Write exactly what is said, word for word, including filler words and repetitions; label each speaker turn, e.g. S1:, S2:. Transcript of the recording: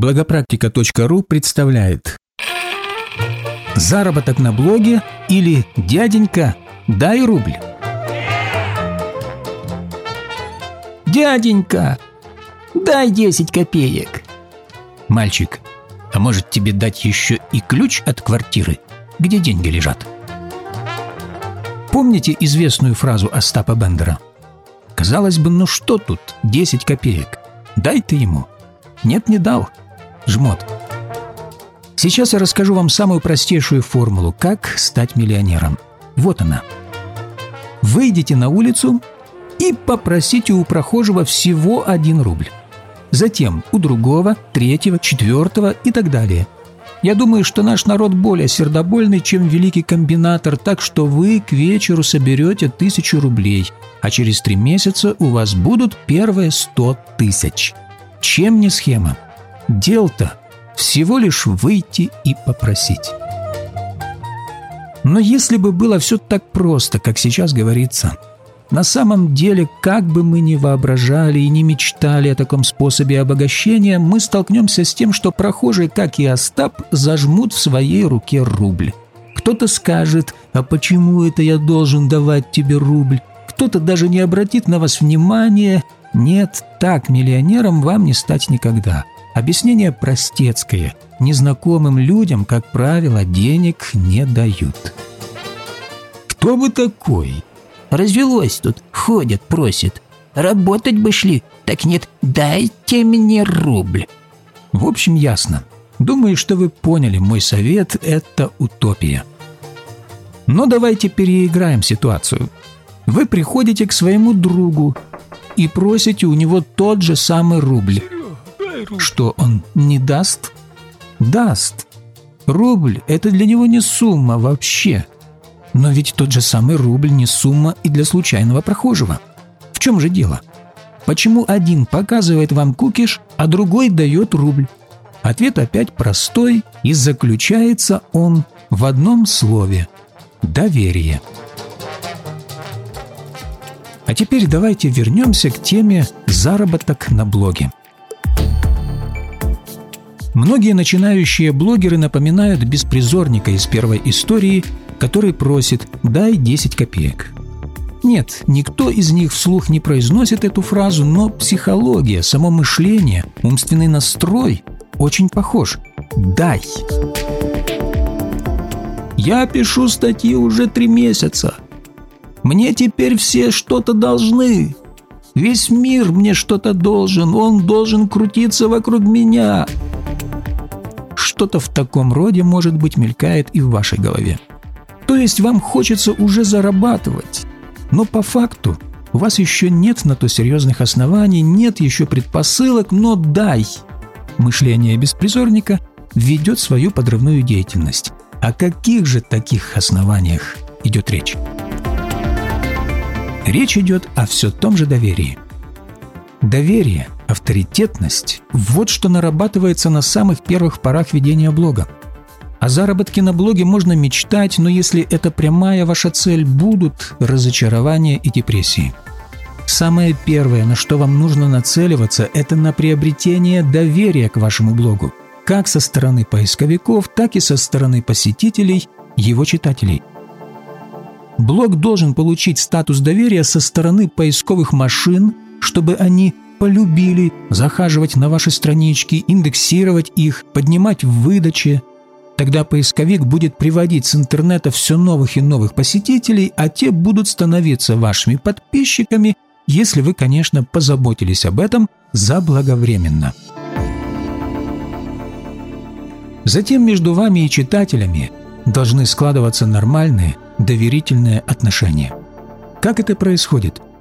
S1: Благопрактика точка ру представляет заработок на блоге или «Дяденька, дай рубль».
S2: «Дяденька, дай десять копеек».
S1: «Мальчик, а может тебе дать еще и ключ от квартиры, где деньги лежат?» Помните известную фразу Остапа Бендера? Казалось бы, ну что тут десять копеек? Дай ты ему. Нет, не дал. Жмот. Сейчас я расскажу вам самую простейшую формулу, как стать миллионером. Вот она. Выйдите на улицу и попросите у прохожего всего один рубль. Затем у другого, третьего, четвертого и так далее. Я думаю, что наш народ более сердобольный, чем великий комбинатор, так что вы к вечеру соберете тысячу рублей, а через три месяца у вас будут первые сто тысяч. Чем не схема? Дело-то всего лишь выйти и попросить. Но если бы было все так просто, как сейчас говорится, на самом деле, как бы мы ни воображали и не мечтали о таком способе обогащения, мы столкнемся с тем, что прохожие, как и Остап, зажмут в своей руке рубль. Кто-то скажет: «А почему это я должен давать тебе рубль?» Кто-то даже не обратит на вас внимания. Нет, так миллионером вам не стать никогда. Объяснение простецкое. Незнакомым людям, как правило, денег не дают.
S2: «Кто вы такой?» «Развелось тут, ходят, просит. Работать бы шли, так нет, дайте мне рубль».
S1: В общем, ясно. Думаю, что вы поняли, мой совет – это утопия. Но давайте переиграем ситуацию. Вы приходите к своему другу и просите у него тот же самый рубль. Что, он не даст? Даст. Рубль – это для него не сумма вообще. Но ведь тот же самый рубль не сумма и для случайного прохожего. В чем же дело? Почему один показывает вам кукиш, а другой дает рубль? Ответ опять простой, и заключается он в одном слове – доверие. А теперь давайте вернемся к теме «Заработок на блоге». Многие начинающие блогеры напоминают беспризорника из первой истории, который просит «дай десять копеек». Нет, никто из них вслух не произносит эту фразу, но психология, само мышление, умственный настрой очень похож. «Дай». «Я пишу статьи уже три месяца. Мне теперь все что-то должны. Весь мир мне что-то должен, он должен крутиться вокруг меня». Что-то в таком роде, может быть, мелькает и в вашей голове. То есть вам хочется уже зарабатывать, но по факту у вас еще нет на то серьезных оснований, нет еще предпосылок, но дай. Мышление беспризорника ведет свою подрывную деятельность. О каких же таких основаниях идет речь? Речь идет о все том же доверии. Доверие, авторитетность – вот что нарабатывается на самых первых порах ведения блога. О заработке на блоге можно мечтать, но если это прямая ваша цель, будут разочарования и депрессии. Самое первое, на что вам нужно нацеливаться, это на приобретение доверия к вашему блогу, как со стороны поисковиков, так и со стороны посетителей, его читателей. Блог должен получить статус доверия со стороны поисковых машин, чтобы они полюбили захаживать на ваши странички, индексировать их, поднимать в выдаче. Тогда поисковик будет приводить с интернета все новых и новых посетителей, а те будут становиться вашими подписчиками, если вы, конечно, позаботились об этом заблаговременно. Затем между вами и читателями должны складываться нормальные, доверительные отношения. Как это происходит?